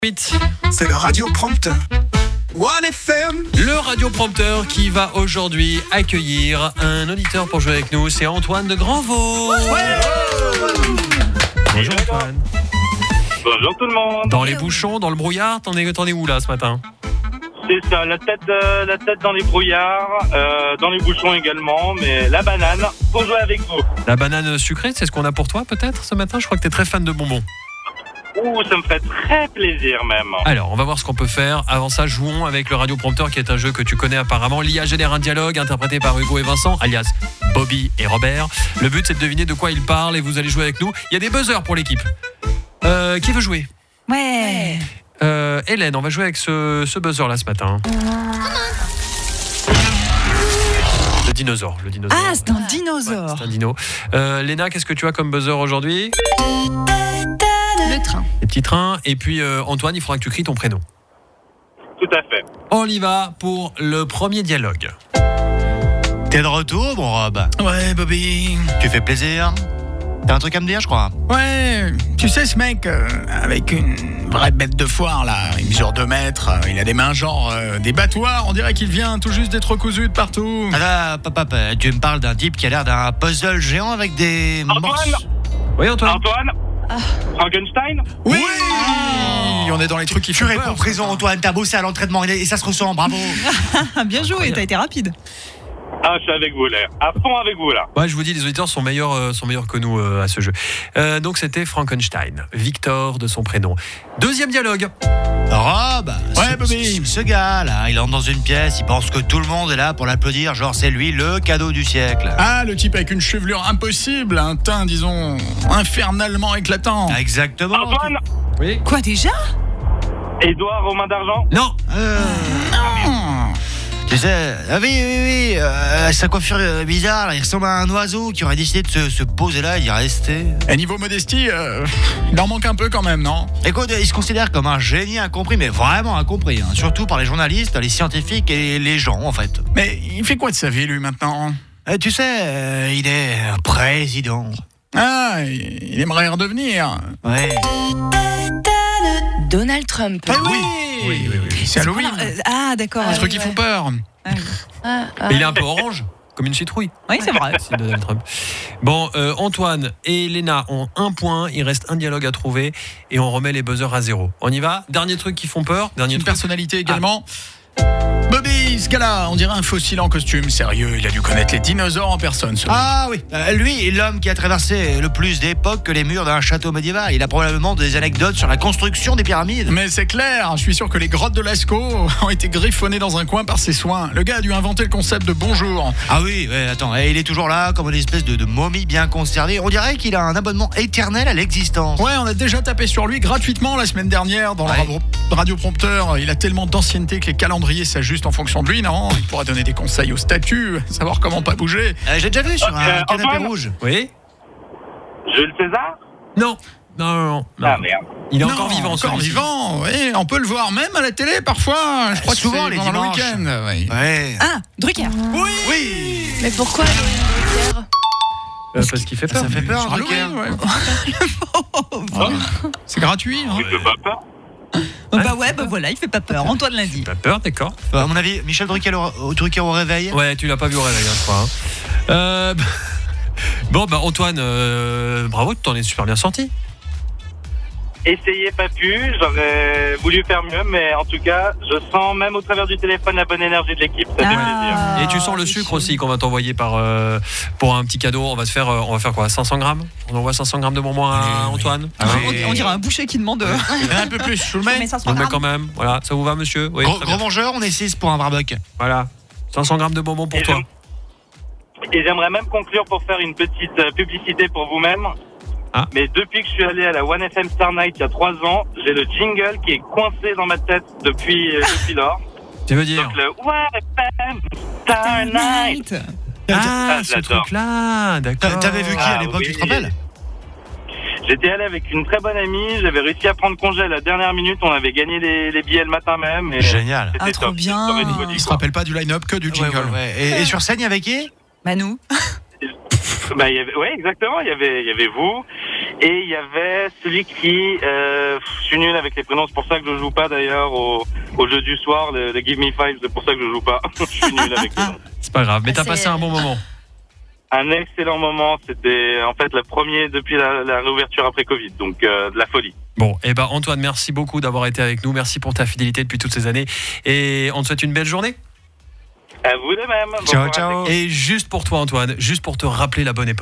C'est le radioprompteur. One FM. Le radioprompteur qui va aujourd'hui accueillir un auditeur pour jouer avec nous, c'est Antoine de Grandvaux. Bonjour Antoine. Bonjour tout le monde. Dans les bouchons, dans le brouillard, t'en es où là ce matin? C'est ça, la tête dans les brouillards, dans les bouchons également, mais la banane pour jouer avec vous. La banane sucrée, c'est ce qu'on a pour toi peut-être ce matin? Je crois que t'es très fan de bonbons. Ouh, ça me ferait très plaisir même. Alors, on va voir ce qu'on peut faire. Avant ça, jouons avec le radioprompteur qui est un jeu que tu connais apparemment. L'IA génère un dialogue interprété par Hugo et Vincent, alias Bobby et Robert. Le but, c'est de deviner de quoi ils parlent et vous allez jouer avec nous. Il y a des buzzers pour l'équipe. Qui veut jouer? Ouais. Hélène, on va jouer avec ce buzzer-là ce matin. Le dinosaure. Ah, c'est un dinosaure. Ouais, c'est un dino. Léna, qu'est-ce que tu as comme buzzer aujourd'hui? Le train. Les petits trains. Et puis Antoine, il faudra que tu cries ton prénom. Tout à fait. On y va pour le premier dialogue. T'es de retour, mon Rob? Ouais, Bobby. Tu fais plaisir? T'as un truc à me dire, je crois? Ouais, tu sais, ce mec, avec une vraie bête de foire, là, il mesure 2 mètres, il a des mains genre des battoirs, on dirait qu'il vient tout juste d'être recousu de partout. Ah là, papa, tu me parles d'un type qui a l'air d'un puzzle géant avec des morceaux. Oui, Antoine. Antoine. Frankenstein. Oui, on est dans les trucs qui Tu font réponds peur. présent, Antoine, t'as bossé à l'entraînement et ça se ressent, bravo. Bien joué, t'as été rapide. Ah, je suis avec vous là. À fond avec vous là. Ouais, je vous dis, les auditeurs sont meilleurs que nous à ce jeu. Donc c'était Frankenstein, Victor de son prénom. Deuxième dialogue. Rob, Ouais, Bobby. ce gars là, il entre dans une pièce, il pense que tout le monde est là pour l'applaudir, genre c'est lui le cadeau du siècle. Ah, le type avec une chevelure impossible, un teint, disons, infernalement éclatant. Exactement. Antoine. Oui. Quoi déjà? Édouard Romain d'Argent. Non. Tu sais, oui, sa coiffure bizarre, là, il ressemble à un oiseau qui aurait décidé de se poser là et d'y rester. Et niveau modestie, il en manque un peu quand même, non? Écoute, il se considère comme un génie incompris, mais vraiment incompris, hein, surtout par les journalistes, les scientifiques et les gens, en fait. Mais il fait quoi de sa vie, lui, maintenant? Tu sais, il est président. Ah, il aimerait redevenir. Ouais. Donald Trump. Ah oui, c'est Halloween. Ah, d'accord. Les trucs qui font peur. Mais il est un peu orange, comme une citrouille. Oui, c'est vrai. C'est Donald Trump. Bon, Antoine et Léna ont 1 point. Il reste un dialogue à trouver et on remet les buzzers à 0. On y va. Dernier truc qui font peur. Dernier Une truc. personnalité également. Bobby, ce gars-là, on dirait un fossile en costume. Sérieux, il a dû connaître les dinosaures en personne, ce mec. Ah oui, lui est l'homme qui a traversé le plus d'époques que les murs d'un château médiéval. Il a probablement des anecdotes sur la construction des pyramides. Mais c'est clair, je suis sûr que les grottes de Lascaux ont été griffonnées dans un coin par ses soins. Le gars a dû inventer le concept de bonjour. Ah oui, ouais, attends, il est toujours là comme une espèce de momie bien conservée. On dirait qu'il a un abonnement éternel à l'existence. Ouais, on a déjà tapé sur lui gratuitement la semaine dernière dans le radioprompteur. Il a tellement d'ancienneté que les calendriers s'ajustent en fonction de lui, non? Il pourra donner des conseils aux statues, savoir comment pas bouger. J'ai déjà vu sur un canapé Antoine. rouge. Oui. Jules César. Non. Non. Ah merde. Il est Non, encore vivant. encore celui-ci. vivant, oui, on peut le voir même à la télé parfois. Je crois que souvent, c'est les pendant le dimanches. week-end. Oui. Ouais. Ah, Drucker. Oui. Mais pourquoi Drucker? Parce qu'il fait peur. Ça fait peur, Sur Halloween, Drucker. ouais. C'est gratuit. Hein. Tu fais pas peur? Bah ouais, bah voilà, il fait pas peur. Antoine l'a dit. Pas peur, d'accord. À mon avis, Michel Drucker au réveil. Ouais, tu l'as pas vu au réveil, je crois. Hein. Bon, bah Antoine, bravo, tu t'en es super bien sorti. Essayez pas pu, j'aurais voulu faire mieux, mais en tout cas, je sens même au travers du téléphone la bonne énergie de l'équipe, ça fait plaisir. Et tu sens le sucre aussi qu'on va t'envoyer pour un petit cadeau. On va faire quoi, 500 grammes? On envoie 500 grammes de bonbons à Antoine. On dirait un boucher qui demande. Un peu plus, je vous le mets. On le met quand même. Voilà, ça vous va, monsieur? Oui. très bien. Gros mangeur, on est 6 pour un barbecue. Voilà, 500 grammes de bonbons pour Et toi. Et j'aimerais même conclure pour faire une petite publicité pour vous-même. Ah. Mais depuis que je suis allé à la One FM Star Night il y a 3 ans, j'ai le jingle qui est coincé dans ma tête depuis lors. Tu veux dire? Donc le One FM Star Night. Ah, ce j'adore. truc-là, d'accord. T'avais vu qui à l'époque, oui. tu te rappelles? J'étais allé avec une très bonne amie, j'avais réussi à prendre congé à la dernière minute, on avait gagné les billets le matin même. Et Génial. c'était Ah, trop top. bien. C'était top, Il se rappelle pas du line-up que du jingle. Ouais. Et sur scène, il y avait qui? Manu. Bah, ouais, exactement. Il y avait vous. Et il y avait celui qui... je suis nul avec les prénoms, c'est pour ça que je joue pas d'ailleurs au jeu du soir, le Give Me Five, c'est pour ça que je joue pas. Je suis nul avec les noms. C'est pas grave, mais t'as C'est- passé un bon moment. Un excellent moment, c'était en fait le premier depuis la réouverture après Covid, donc de la folie. Bon, et ben Antoine, merci beaucoup d'avoir été avec nous. Merci pour ta fidélité depuis toutes ces années. Et on te souhaite une belle journée. À vous de même. Bon Ciao, courage, ciao. l'équipe. Et juste pour toi, Antoine, juste pour te rappeler la bonne époque.